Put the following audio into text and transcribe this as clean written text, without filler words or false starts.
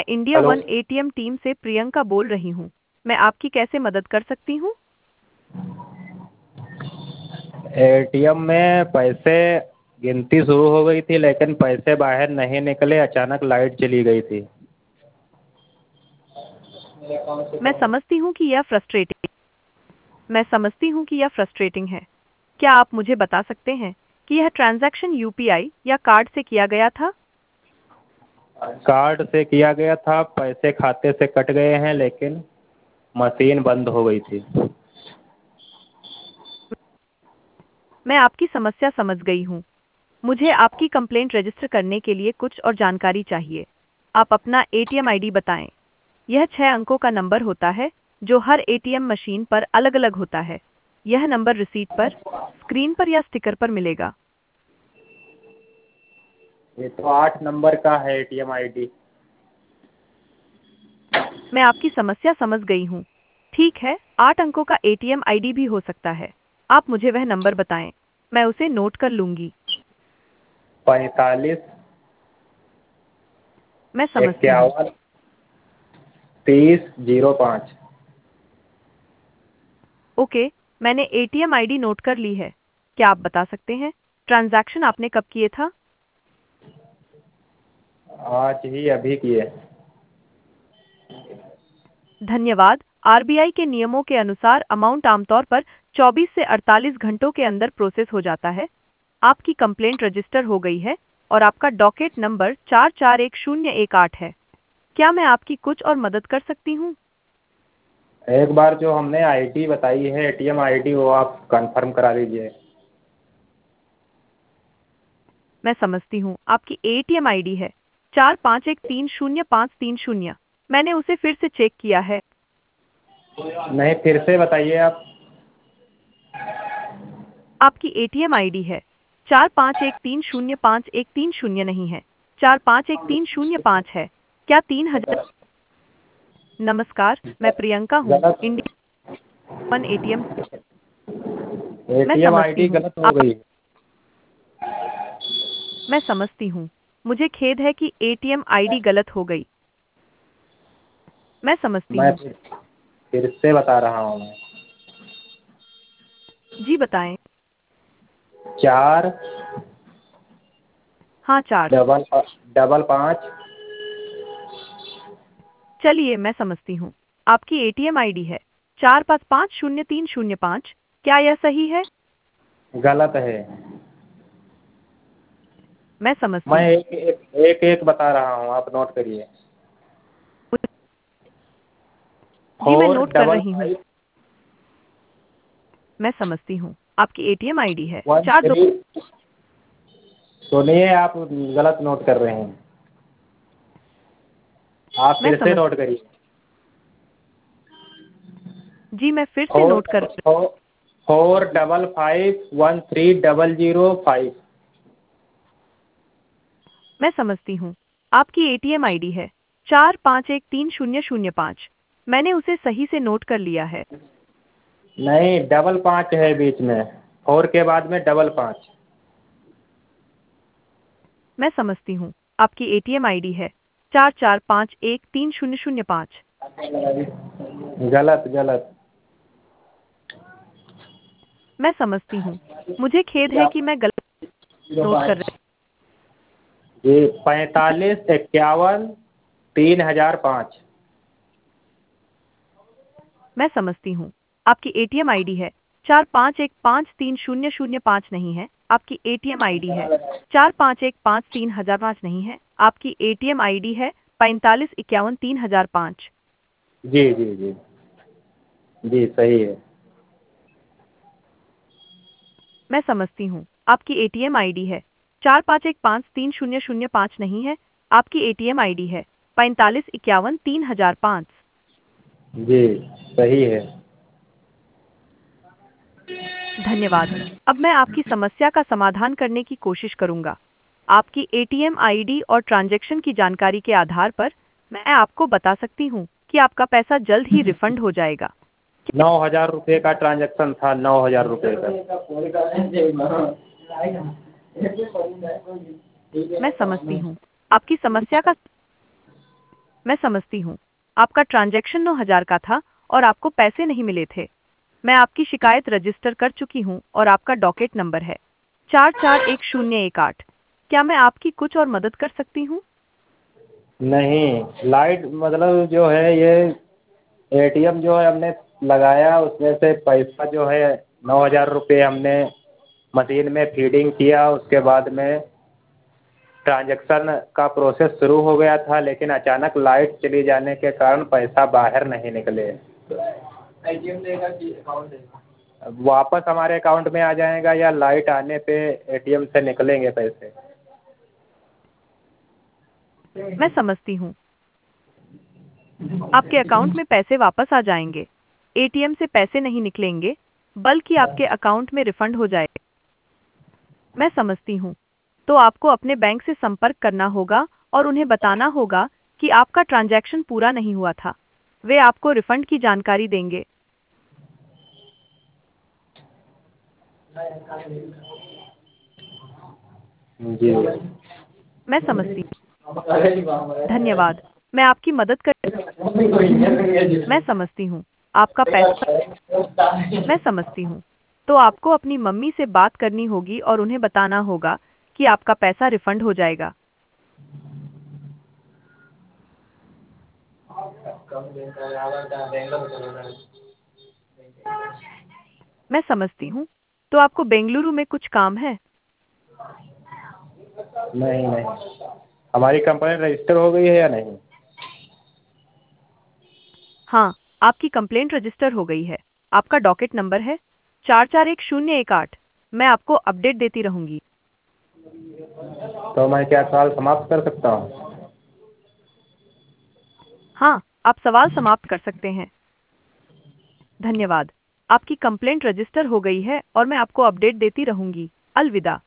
India hello. One ATM team से प्रियंका बोल रही हूँ। मैं आपकी कैसे मदद कर सकती हूँ? एटीएम में पैसे गिनती शुरू हो गई थी, लेकिन पैसे बाहर नहीं निकले। अचानक लाइट चली गई थी। मैं समझती हूँ कि यह फ्रस्ट्रेटिंग है। क्या आप मुझे बता सकते हैं कि यह ट्रांजैक्शन यूपीआई या कार्ड से किया गया था? कार्ड से किया गया था। पैसे खाते से कट गए हैं, लेकिन मशीन बंद हो गई थी। मैं आपकी समस्या समझ गई हूँ। मुझे आपकी कंप्लेंट रजिस्टर करने के लिए कुछ और जानकारी चाहिए। आप अपना एटीएम आईडी बताएं। यह 6 अंकों का नंबर होता है जो हर एटीएम मशीन पर अलग-अलग होता है। यह नंबर रिसीट पर, स्क्रीन पर या स्टिकर पर मिलेगा। ये तो 8 नंबर का है एटीएम आईडी। मैं आपकी समस्या समझ गई हूँ। ठीक है, 8 अंकों का एटीएम आईडी भी हो सकता है। आप मुझे वह नंबर बताएं। मैं उसे नोट कर लूंगी। 45 मैं समझती हूँ। 51 30 05। ओके, मैंने एटीएम आईडी नोट कर ली है। क्या आप बता सकते हैं ट्रांजैक्शन आपने कब किए था? आज ही अभी किए। धन्यवाद। आरबीआई के नियमों के अनुसार अमाउंट आमतौर पर 24 से 48 घंटों के अंदर प्रोसेस हो जाता है। आपकी कंप्लेंट रजिस्टर हो गई है और आपका डॉकेट नंबर 441018 है। क्या मैं आपकी कुछ और मदद कर सकती हूँ? एक बार जो हमने आईडी बताई है, एटीएम आईडी, वो आप कंफर्म करा दीजिए। मैं समझती हूँ। आपकी एटीएम आईडी है 45130530। मैंने उसे फिर से चेक किया है। नहीं, फिर से बताइए आप। आपकी एटीएम आईडी है 4513053130 नहीं है, 451305 है। क्या 3000? नमस्कार, मैं प्रियंका हूँ, गलत। India one ATM. मैं एटीएम समझती आईडी हूँ। गलत हो गई। मैं समझती हूँ। मुझे खेद है कि एटीएम आईडी गलत हो गई। मैं समझती मैं हूँ। फिर से बता रहा हूँ मैं। जी बताएं। 4 हाँ, 4। डबल 5। चलिए, मैं समझती हूँ। आपकी एटीएम आईडी है 455035। क्या यह सही है? गलत है। मैं समझती मैं हूँ। एक बता रहा हूँ, आप नोट करिए। जी, मैं फोर नोट कर डबल रही हूँ। फाइव मैं समझती हूँ। आपकी एटीएम आईडी है वन 42। थ्री सुनिए, आप गलत नोट कर रहे हैं। आप मैं फिर से समझ नोट करिए। जी, मैं फिर से फोर नोट कर। फोर 455130005। मैं समझती हूँ। आपकी एटीएम आईडी है 45130005। मैंने उसे सही से नोट कर लिया है। नहीं, डबल 5 है बीच में। 4 के बाद में डबल 5। मैं समझती हूँ। आपकी एटीएम आईडी है 44513005। गलत गलत। मैं समझती हूँ। मुझे खेद है कि मैं गलत नोट कर रही। जी, 45513005। मैं समझती हूँ। आपकी एटीएम आईडी है 45153005 नहीं है। आपकी एटीएम आईडी है 45153005 नहीं है। आपकी एटीएम आईडी है 45513005। जी जी जी। जी सही है। मैं समझती हूँ। आपकी एटीएम आईडी है 45153005 नहीं है। आपकी एटीएम आईडी है 45513005। जी सही है। धन्यवाद। अब मैं आपकी समस्या का समाधान करने की कोशिश करूंगा। आपकी एटीएम आईडी और ट्रांजैक्शन की जानकारी के आधार पर मैं आपको बता सकती हूँ कि आपका पैसा जल्द ही रिफंड हो जाएगा। 9,000 रुपये का ट्रांजैक्शन था, 9,000 रुपये का। मैं समझती हूँ। आपकी समस्या का मैं समझती हूँ। आपका ट्रांजैक्शन 9,000 का था और आपको पैसे नहीं मिले थे। मैं आपकी शिकायत रजिस्टर कर चुकी हूँ और आपका डॉकेट नंबर है 441018। क्या मैं आपकी कुछ और मदद कर सकती हूँ? नहीं, लाइट मतलब जो है ये एटीएम जो है हमने लगाया, उसमें से पैसा जो है 9,000 रुपये हमने मशीन में फीडिंग किया। उसके बाद में ट्रांजैक्शन का प्रोसेस शुरू हो गया था, लेकिन अचानक लाइट चली जाने के कारण पैसा बाहर नहीं निकले। एटीएम देगा कि अकाउंट देगा? वापस हमारे अकाउंट में आ जाएगा या लाइट आने पे एटीएम से निकलेंगे पैसे? मैं समझती हूँ। आपके अकाउंट में पैसे वापस आ जाएंगे। एटीएम से पैसे नहीं निकलेंगे, बल्कि आपके अकाउंट में रिफंड हो जाएगा। मैं समझती हूँ। तो आपको अपने बैंक से संपर्क करना होगा और उन्हें बताना होगा कि आपका ट्रांजैक्शन पूरा नहीं हुआ था। वे आपको रिफंड की जानकारी देंगे। जी। मैं समझती हूँ। धन्यवाद। मैं आपकी मदद कर मैं समझती हूँ। आपका पैसा मैं समझती हूँ। तो आपको अपनी मम्मी से बात करनी होगी और उन्हें बताना होगा कि आपका पैसा रिफंड हो जाएगा। मैं समझती हूँ। तो आपको बेंगलुरु में कुछ काम है? नहीं नहीं, हमारी कंप्लेंट रजिस्टर हो गई है या नहीं? हाँ, आपकी कंप्लेंट रजिस्टर हो गई है। आपका डॉकेट नंबर है 441018। मैं आपको अपडेट देती रहूंगी। तो मैं क्या सवाल समाप्त कर सकता हूँ? हाँ, आप सवाल समाप्त कर सकते हैं। धन्यवाद। आपकी कंप्लेंट रजिस्टर हो गई है और मैं आपको अपडेट देती रहूंगी। अलविदा।